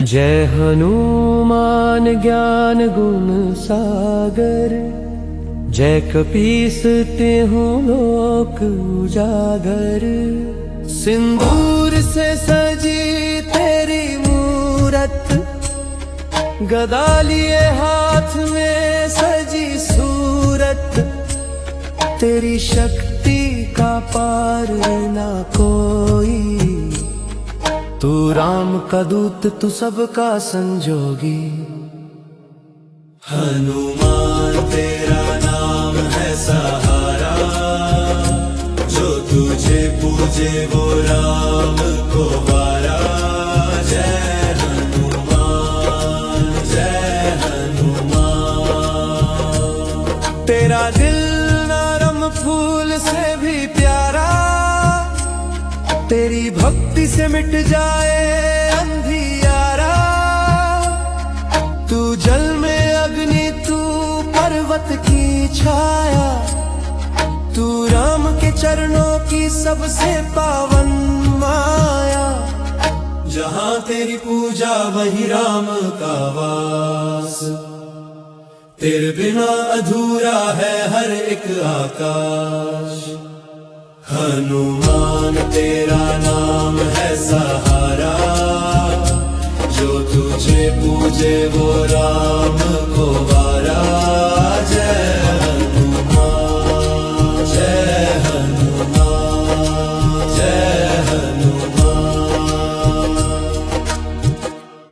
जय हनुमान ज्ञान गुण सागर, जय कपीस तिहुँ लोक उजागर। सिंदूर से सजी तेरी मूरत, गदा लिए हाथ में सजी सूरत। तेरी शक्ति का पार ना कोई, तू राम का दूत तू सबका संजोगी। हनुमान तेरा नाम है सहारा, जो तुझे पूजे वो राम को वारा। जय हनुमान जय हनुमान। तेरा दिल नरम फूल से भी प्यारा, तेरी भक्ति से मिट जाए अंधियारा। तू जल में अग्नि तू पर्वत की छाया, तू राम के चरणों की सबसे पावन माया। जहाँ तेरी पूजा वहीं राम का वास, तेरे बिना अधूरा है हर एक आकाश। हनुमान तेरा नाम है सहारा, जो तुझे पूजे वो राम को